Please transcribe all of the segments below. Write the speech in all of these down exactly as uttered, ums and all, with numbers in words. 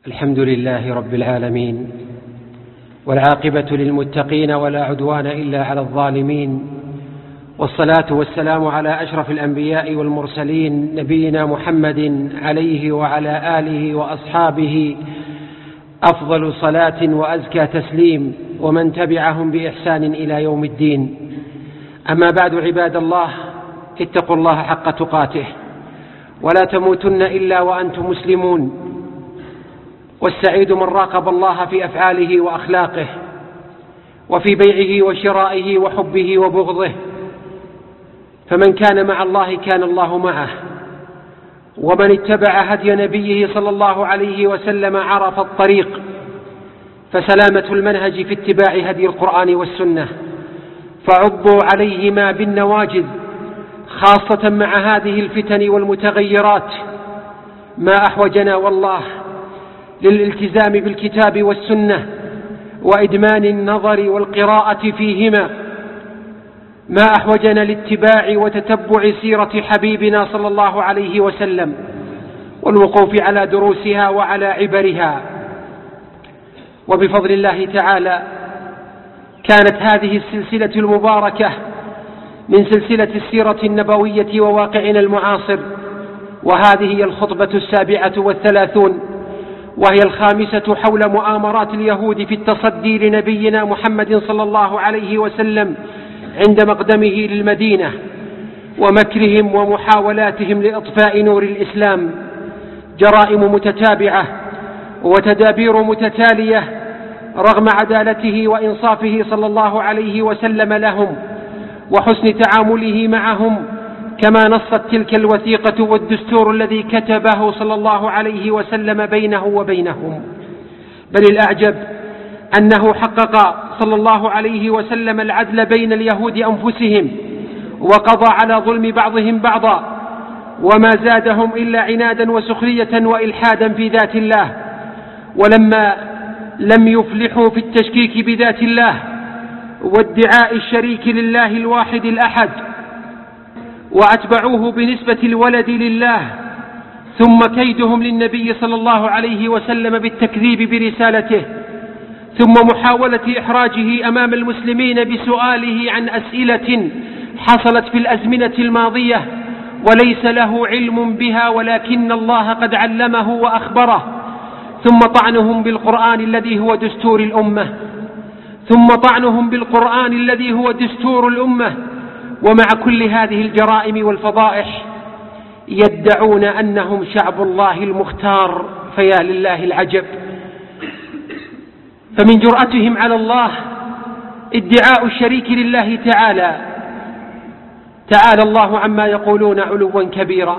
الحمد لله رب العالمين، والعاقبة للمتقين ولا عدوان إلا على الظالمين، والصلاة والسلام على أشرف الأنبياء والمرسلين نبينا محمد عليه وعلى آله وأصحابه أفضل صلاة وأزكى تسليم، ومن تبعهم بإحسان إلى يوم الدين. أما بعد، عباد الله، اتقوا الله حق تقاته ولا تموتن إلا وأنتم مسلمون. والسعيد من راقب الله في أفعاله وأخلاقه، وفي بيعه وشرائه وحبه وبغضه، فمن كان مع الله كان الله معه، ومن اتبع هدي نبيه صلى الله عليه وسلم عرف الطريق. فسلامة المنهج في اتباع هدي القرآن والسنة، فعضوا عليهما بالنواجذ، خاصة مع هذه الفتن والمتغيرات. ما أحوجنا والله للالتزام بالكتاب والسنة وإدمان النظر والقراءة فيهما، ما أحوجنا لاتباع وتتبع سيرة حبيبنا صلى الله عليه وسلم، والوقوف على دروسها وعلى عبرها. وبفضل الله تعالى كانت هذه السلسلة المباركة من سلسلة السيرة النبوية وواقعنا المعاصر، وهذه هي الخطبة السابعة والثلاثون، وهي الخامسة حول مؤامرات اليهود في التصدي لنبينا محمد صلى الله عليه وسلم عند مقدمه للمدينة، ومكرهم ومحاولاتهم لإطفاء نور الإسلام. جرائم متتابعة وتدابير متتالية رغم عدالته وإنصافه صلى الله عليه وسلم لهم وحسن تعامله معهم، كما نصت تلك الوثيقة والدستور الذي كتبه صلى الله عليه وسلم بينه وبينهم. بل الأعجب أنه حقق صلى الله عليه وسلم العدل بين اليهود أنفسهم، وقضى على ظلم بعضهم بعضا، وما زادهم إلا عنادا وسخرية وإلحادا في ذات الله. ولما لم يفلحوا في التشكيك بذات الله وادعاء الشريك لله الواحد الأحد، وأتبعوه بنسبة الولد لله، ثم كيدهم للنبي صلى الله عليه وسلم بالتكذيب برسالته، ثم محاولة إحراجه أمام المسلمين بسؤاله عن أسئلة حصلت في الأزمنة الماضية وليس له علم بها، ولكن الله قد علمه وأخبره، ثم طعنهم بالقرآن الذي هو دستور الأمة ثم طعنهم بالقرآن الذي هو دستور الأمة. ومع كل هذه الجرائم والفضائح يدعون أنهم شعب الله المختار، فيا لله العجب. فمن جرأتهم على الله ادعاء الشريك لله تعالى تعالى الله عما يقولون علوا كبيرا.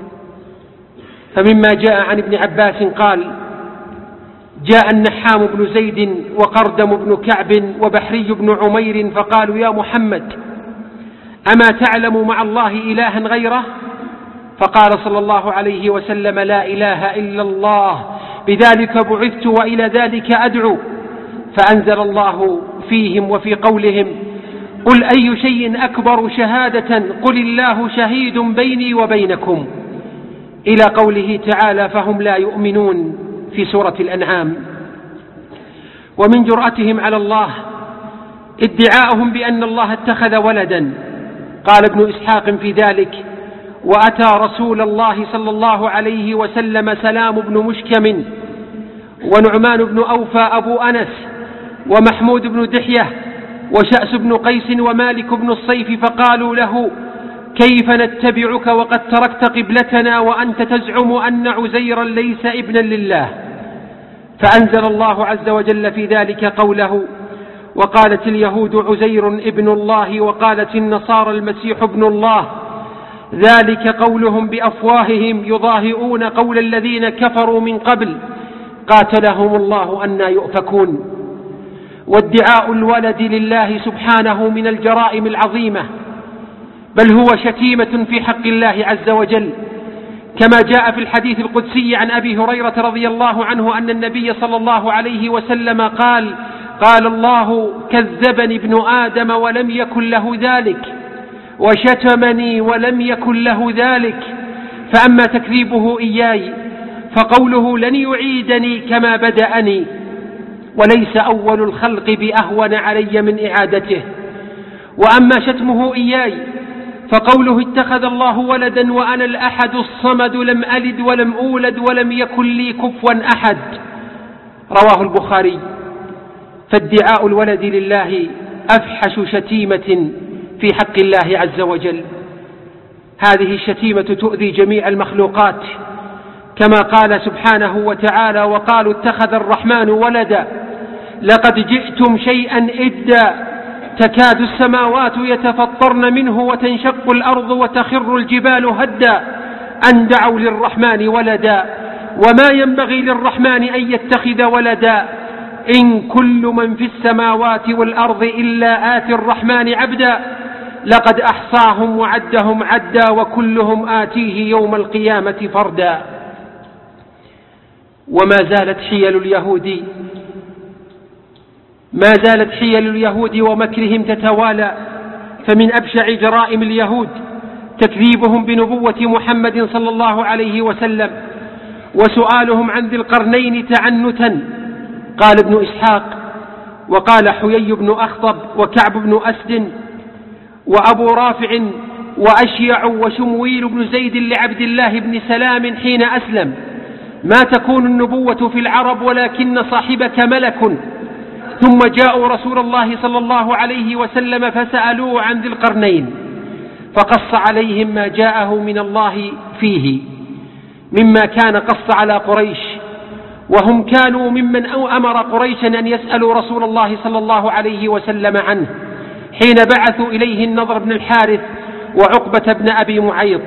فمما جاء عن ابن عباس قال: جاء النحام بن زيد وقردم بن كعب وبحري بن عمير فقالوا: يا محمد، أما تعلم مع الله إلها غيره؟ فقال صلى الله عليه وسلم: لا إله إلا الله، بذلك بعثت وإلى ذلك أدعو. فأنزل الله فيهم وفي قولهم: قل أي شيء أكبر شهادة قل الله شهيد بيني وبينكم، إلى قوله تعالى: فهم لا يؤمنون، في سورة الأنعام. ومن جرأتهم على الله ادعاءهم بأن الله اتخذ ولدا. قال ابن إسحاق في ذلك: وأتى رسول الله صلى الله عليه وسلم سلام بن مشكم ونعمان بن أوفى أبو أنس ومحمود بن دحية وشأس بن قيس ومالك بن الصيف، فقالوا له: كيف نتبعك وقد تركت قبلتنا وأنت تزعم أن عزيرا ليس ابنا لله؟ فأنزل الله عز وجل في ذلك قوله: وقالت اليهود عزير ابن الله وقالت النصارى المسيح ابن الله، ذلك قولهم بأفواههم يضاهئون قول الذين كفروا من قبل، قاتلهم الله أنى يؤفكون. وادعاء الولد لله سبحانه من الجرائم العظيمة، بل هو شتيمة في حق الله عز وجل، كما جاء في الحديث القدسي عن أبي هريرة رضي الله عنه أن النبي صلى الله عليه وسلم قال: قال الله: كذبني ابن آدم ولم يكن له ذلك، وشتمني ولم يكن له ذلك. فأما تكذيبه إياي فقوله لن يعيدني كما بدأني، وليس أول الخلق بأهون علي من إعادته. وأما شتمه إياي فقوله اتخذ الله ولدا وأنا الأحد الصمد لم ألد ولم أولد ولم يكن لي كفوا أحد، رواه البخاري. فادعاء الولد لله أفحش شتيمة في حق الله عز وجل. هذه الشتيمة تؤذي جميع المخلوقات، كما قال سبحانه وتعالى: وقالوا اتخذ الرحمن ولدا لقد جئتم شيئا إدا تكاد السماوات يتفطرن منه وتنشق الأرض وتخر الجبال هدا أن دعوا للرحمن ولدا وما ينبغي للرحمن أن يتخذ ولدا إن كل من في السماوات والأرض إلا آتي الرحمن عبدا لقد أحصاهم وعدهم عدا وكلهم آتيه يوم القيامة فردا. وما زالت حيل اليهود ما زالت حيل اليهود ومكرهم تتوالى، فمن أبشع جرائم اليهود تكذيبهم بنبوة محمد صلى الله عليه وسلم وسؤالهم عن ذي القرنين تعنتا. قال ابن إسحاق: وقال حيي بن أخطب وكعب بن أسد وأبو رافع وأشيع وشمويل بن زيد لعبد الله بن سلام حين أسلم: ما تكون النبوة في العرب ولكن صاحبك ملك. ثم جاءوا رسول الله صلى الله عليه وسلم فسألوه عن ذي القرنين فقص عليهم ما جاءه من الله فيه مما كان قص على قريش، وهم كانوا ممن أمر قريشا أن يسألوا رسول الله صلى الله عليه وسلم عنه حين بعثوا إليه النضر بن الحارث وعقبة بن أبي معيط.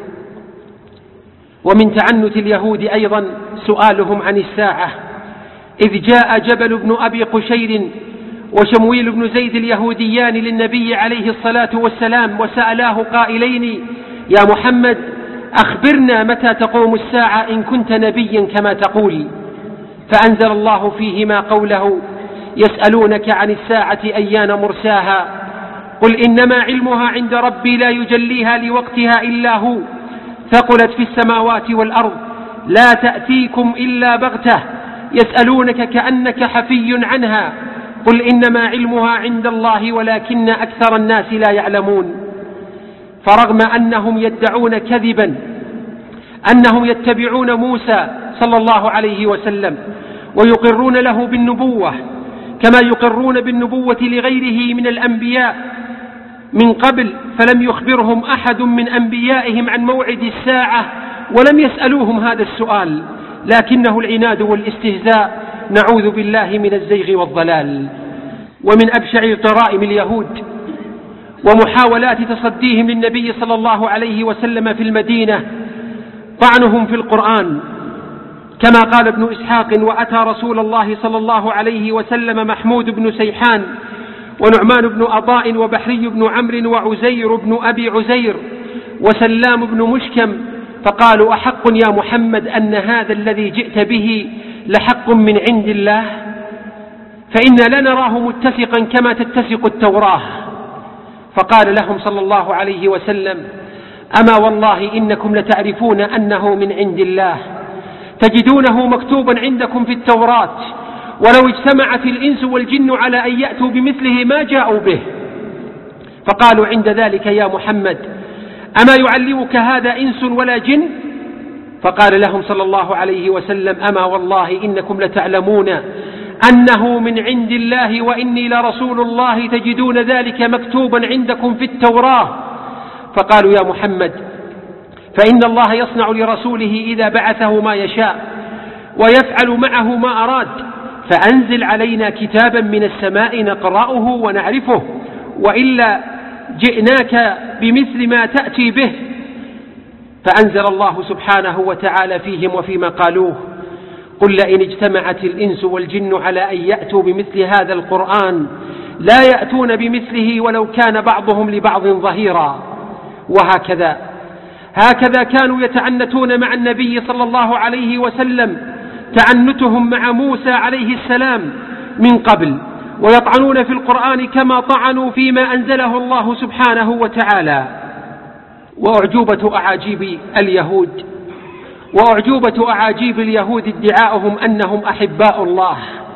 ومن تعنت اليهود أيضا سؤالهم عن الساعة، إذ جاء جبل بن أبي قشير وشمويل بن زيد اليهوديان للنبي عليه الصلاة والسلام وسألاه قائلين: يا محمد أخبرنا متى تقوم الساعة إن كنت نبيا كما تقول. فأنزل الله فيهما قوله: يسألونك عن الساعة أيان مرساها قل إنما علمها عند ربي لا يجليها لوقتها إلا هو ثقلت في السماوات والأرض لا تأتيكم إلا بغتة يسألونك كأنك حفي عنها قل إنما علمها عند الله ولكن أكثر الناس لا يعلمون. فرغم أنهم يدعون كذبا أنهم يتبعون موسى صلى الله عليه وسلم ويقرون له بالنبوة كما يقرون بالنبوة لغيره من الأنبياء من قبل، فلم يخبرهم أحد من أنبيائهم عن موعد الساعة ولم يسألوهم هذا السؤال، لكنه العناد والاستهزاء، نعوذ بالله من الزيغ والضلال. ومن أبشع جرائم اليهود ومحاولات تصديهم للنبي صلى الله عليه وسلم في المدينة طعنهم في القرآن، كما قال ابن إسحاق: وأتى رسول الله صلى الله عليه وسلم محمود بن سيحان ونعمان بن أضاء وبحري بن عمرو وعزير بن أبي عزير وسلام بن مشكم فقالوا: أحق يا محمد أن هذا الذي جئت به لحق من عند الله؟ فإنا لنراه متسقا كما تتسق التوراة. فقال لهم صلى الله عليه وسلم: أما والله إنكم لتعرفون أنه من عند الله، تجدونه مكتوبا عندكم في التوراة، ولو اجتمعت الإنس والجن على أن يأتوا بمثله ما جاءوا به. فقالوا عند ذلك: يا محمد أما يعلمك هذا إنس ولا جن؟ فقال لهم صلى الله عليه وسلم: أما والله إنكم لتعلمون أنه من عند الله وإني لرسول الله تجدون ذلك مكتوبا عندكم في التوراة. فقالوا: يا محمد فإن الله يصنع لرسوله إذا بعثه ما يشاء ويفعل معه ما أراد، فأنزل علينا كتابا من السماء نقرأه ونعرفه، وإلا جئناك بمثل ما تأتي به. فأنزل الله سبحانه وتعالى فيهم وفيما قالوه: قل لئن اجتمعت الإنس والجن على أن يأتوا بمثل هذا القرآن لا يأتون بمثله ولو كان بعضهم لبعض ظهيرا. وهكذا هكذا كانوا يتعنتون مع النبي صلى الله عليه وسلم تعنتهم مع موسى عليه السلام من قبل، ويطعنون في القرآن كما طعنوا فيما أنزله الله سبحانه وتعالى. وأعجوبة أعاجيب اليهود وأعجوبة أعاجيب اليهود ادعاؤهم أنهم أحباء الله.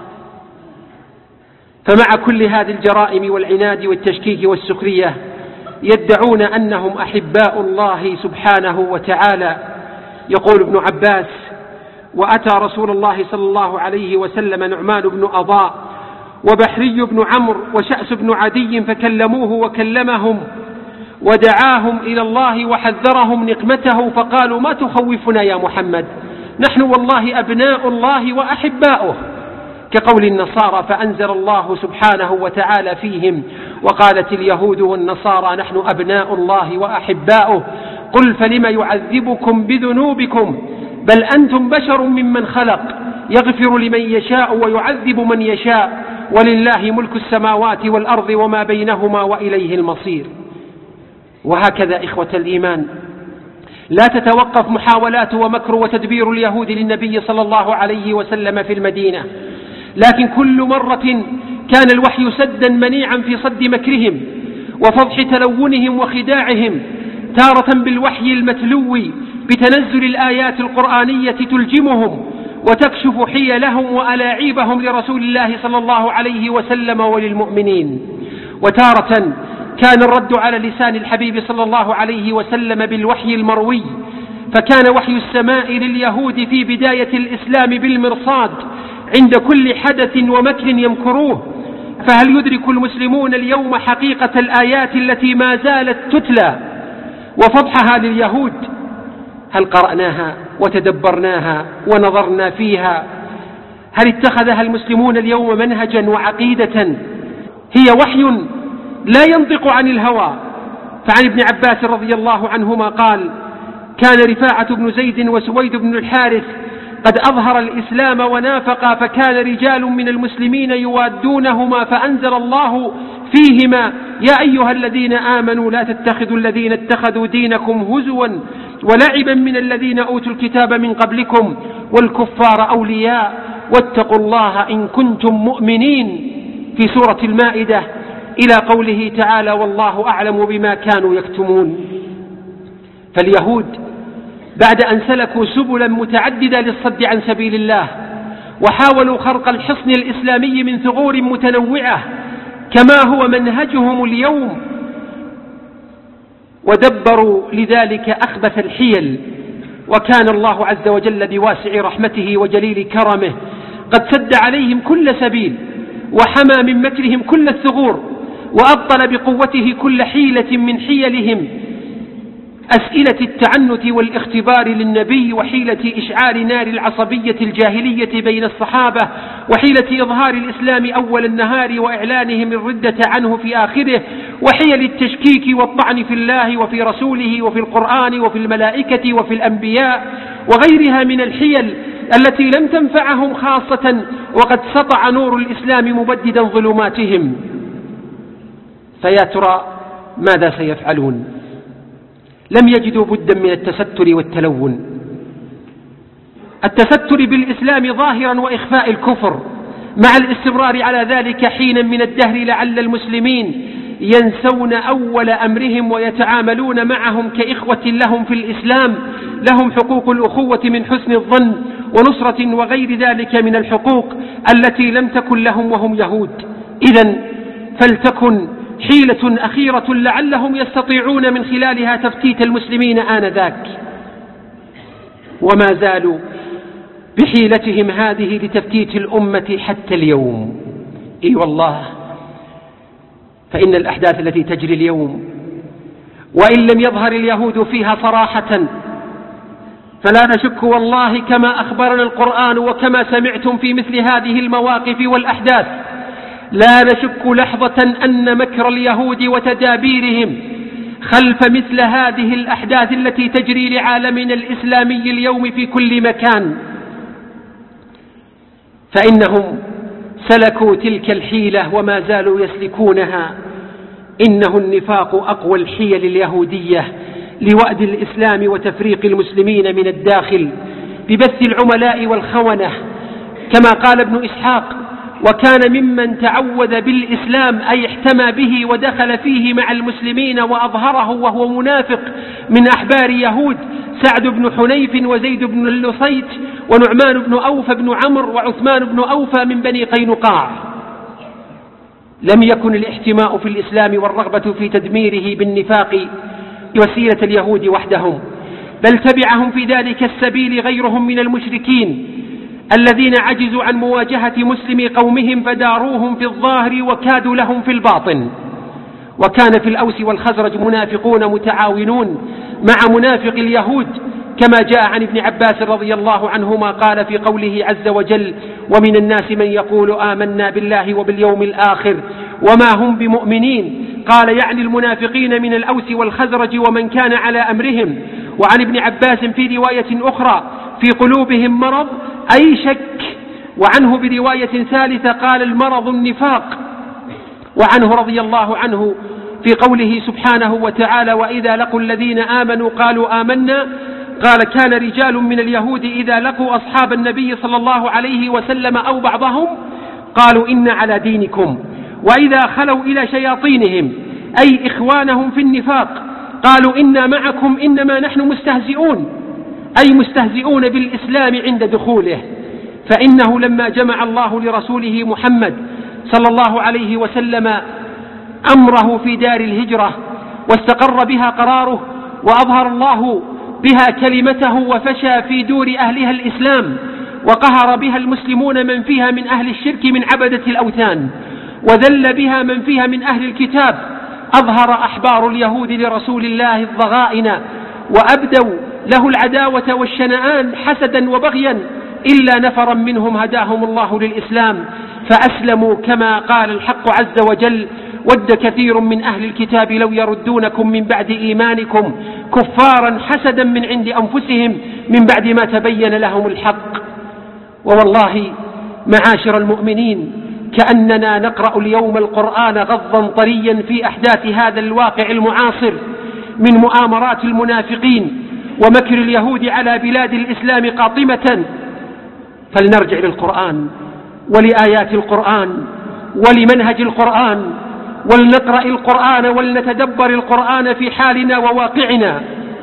فمع كل هذه الجرائم والعناد والتشكيك والسخرية يدعون أنهم أحباء الله سبحانه وتعالى. يقول ابن عباس: وأتى رسول الله صلى الله عليه وسلم نعمان بن أضاء وبحري بن عمرو وشأس بن عدي فكلموه وكلمهم ودعاهم إلى الله وحذرهم نقمته، فقالوا: ما تخوفنا يا محمد؟ نحن والله أبناء الله وأحباؤه، كقول النصارى. فأنزل الله سبحانه وتعالى فيهم: وقالت اليهود والنصارى نحن أبناء الله وأحباؤه، قل فلم يعذبكم بذنوبكم بل أنتم بشر ممن خلق يغفر لمن يشاء ويعذب من يشاء ولله ملك السماوات والأرض وما بينهما وإليه المصير. وهكذا إخوة الإيمان لا تتوقف محاولات ومكر وتدبير اليهود للنبي صلى الله عليه وسلم في المدينة، لكن كل مرة كان الوحي سدا منيعا في صد مكرهم وفضح تلونهم وخداعهم، تارة بالوحي المتلو بتنزل الآيات القرآنية تلجمهم وتكشف حيلهم وألاعيبهم لرسول الله صلى الله عليه وسلم وللمؤمنين، وتارة كان الرد على لسان الحبيب صلى الله عليه وسلم بالوحي المروي، فكان وحي السماء لليهود في بداية الإسلام بالمرصاد عند كل حدث ومكر يمكروه. فهل يدرك المسلمون اليوم حقيقة الآيات التي ما زالت تتلى وفضحها لليهود؟ هل قرأناها وتدبرناها ونظرنا فيها؟ هل اتخذها المسلمون اليوم منهجا وعقيدة؟ هي وحي لا ينطق عن الهوى. فعن ابن عباس رضي الله عنهما قال: كان رفاعة بن زيد وسويد بن الحارث قد أظهر الإسلام ونافقا، فكان رجال من المسلمين يوادونهما، فأنزل الله فيهما: يا أيها الذين آمنوا لا تتخذوا الذين اتخذوا دينكم هزوا ولعبا من الذين أوتوا الكتاب من قبلكم والكفار أولياء واتقوا الله إن كنتم مؤمنين، في سورة المائدة، إلى قوله تعالى: والله أعلم بما كانوا يكتمون. فاليهود بعد أن سلكوا سبلا متعددة للصد عن سبيل الله وحاولوا خرق الحصن الإسلامي من ثغور متنوعة كما هو منهجهم اليوم، ودبروا لذلك أخبث الحيل، وكان الله عز وجل بواسع رحمته وجليل كرمه قد سد عليهم كل سبيل وحمى من مكرهم كل الثغور وأبطل بقوته كل حيلة من حيلهم، أسئلة التعنت والاختبار للنبي، وحيلة إشعال نار العصبية الجاهلية بين الصحابة، وحيلة إظهار الإسلام أول النهار وإعلانهم الردة عنه في آخره، وحيل التشكيك والطعن في الله وفي رسوله وفي القرآن وفي الملائكة وفي الأنبياء وغيرها من الحيل التي لم تنفعهم خاصة، وقد سطع نور الإسلام مبددا ظلماتهم. فيا ترى ماذا سيفعلون؟ لم يجدوا بدا من التستر والتلون، التستر بالإسلام ظاهرا وإخفاء الكفر، مع الاستمرار على ذلك حينا من الدهر لعل المسلمين ينسون أول أمرهم ويتعاملون معهم كإخوة لهم في الإسلام، لهم حقوق الأخوة من حسن الظن ونصرة وغير ذلك من الحقوق التي لم تكن لهم وهم يهود. إذن فلتكن حيلة أخيرة لعلهم يستطيعون من خلالها تفتيت المسلمين آنذاك، وما زالوا بحيلتهم هذه لتفتيت الأمة حتى اليوم. إي والله، فإن الأحداث التي تجري اليوم وإن لم يظهر اليهود فيها صراحة فلا نشك والله كما أخبرنا القرآن وكما سمعتم في مثل هذه المواقف والأحداث، لا نشك لحظة أن مكر اليهود وتدابيرهم خلف مثل هذه الأحداث التي تجري لعالمنا الإسلامي اليوم في كل مكان، فإنهم سلكوا تلك الحيلة وما زالوا يسلكونها. إنه النفاق أقوى الحيل اليهودية لوأد الإسلام وتفريق المسلمين من الداخل ببث العملاء والخونة، كما قال ابن إسحاق: وكان ممن تعوذ بالإسلام أي احتمى به ودخل فيه مع المسلمين وأظهره وهو منافق من أحبار يهود سعد بن حنيف وزيد بن اللصيت ونعمان بن أوفى بن عمرو وعثمان بن أوفى من بني قينقاع. لم يكن الاحتماء في الإسلام والرغبة في تدميره بالنفاق وسيلة اليهود وحدهم، بل تبعهم في ذلك السبيل غيرهم من المشركين الذين عجزوا عن مواجهة مسلمي قومهم فداروهم في الظاهر وكادوا لهم في الباطن. وكان في الأوس والخزرج منافقون متعاونون مع منافق اليهود، كما جاء عن ابن عباس رضي الله عنهما قال في قوله عز وجل: ومن الناس من يقول آمنا بالله وباليوم الآخر وما هم بمؤمنين، قال يعني المنافقين من الأوس والخزرج ومن كان على أمرهم. وعن ابن عباس في رواية أخرى: في قلوبهم مرض أي شك. وعنه برواية ثالثة قال: المرض النفاق. وعنه رضي الله عنه في قوله سبحانه وتعالى: وإذا لقوا الذين آمنوا قالوا آمنا، قال: كان رجال من اليهود إذا لقوا أصحاب النبي صلى الله عليه وسلم أو بعضهم قالوا إنا على دينكم، وإذا خلوا إلى شياطينهم أي إخوانهم في النفاق قالوا إنا معكم إنما نحن مستهزئون، أي مستهزئون بالإسلام عند دخوله. فإنه لما جمع الله لرسوله محمد صلى الله عليه وسلم أمره في دار الهجرة واستقر بها قراره وأظهر الله بها كلمته وفشى في دور أهلها الإسلام وقهر بها المسلمون من فيها من أهل الشرك من عبدة الأوثان، وذل بها من فيها من أهل الكتاب، أظهر أحبار اليهود لرسول الله الضغائن وأبدوا له العداوة والشنآن حسدا وبغيا، إلا نفرا منهم هداهم الله للإسلام فأسلموا، كما قال الحق عز وجل: ود كثير من أهل الكتاب لو يردونكم من بعد إيمانكم كفارا حسدا من عند أنفسهم من بعد ما تبين لهم الحق. ووالله معاشر المؤمنين كأننا نقرأ اليوم القرآن غضا طريا في أحداث هذا الواقع المعاصر من مؤامرات المنافقين ومكر اليهود على بلاد الإسلام قاطمة. فلنرجع للقرآن ولآيات القرآن ولمنهج القرآن، ولنقرأ القرآن ولنتدبر القرآن في حالنا وواقعنا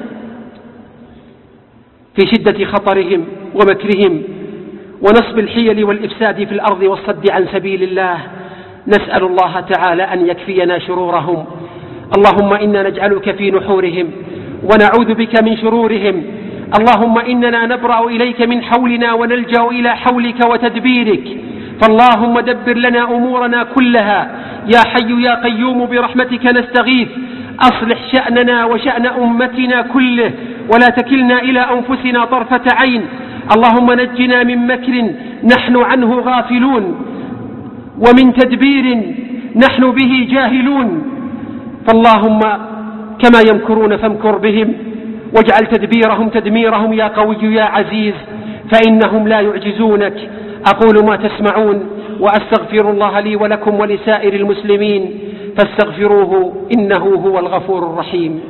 في شدة خطرهم ومكرهم ونصب الحيل والإفساد في الأرض والصد عن سبيل الله. نسأل الله تعالى أن يكفينا شرورهم. اللهم إنا نجعلك في نحورهم ونعوذ بك من شرورهم. اللهم إننا نبرأ إليك من حولنا ونلجأ إلى حولك وتدبيرك، فاللهم دبر لنا أمورنا كلها يا حي يا قيوم برحمتك نستغيث. أصلح شأننا وشأن أمتنا كله ولا تكلنا إلى أنفسنا طرفة عين. اللهم نجنا من مكر نحن عنه غافلون ومن تدبير نحن به جاهلون. فاللهم كما يمكرون فامكر بهم واجعل تدبيرهم تدميرهم يا قوي يا عزيز، فإنهم لا يعجزونك. أقول ما تسمعون وأستغفر الله لي ولكم ولسائر المسلمين فاستغفروه إنه هو الغفور الرحيم.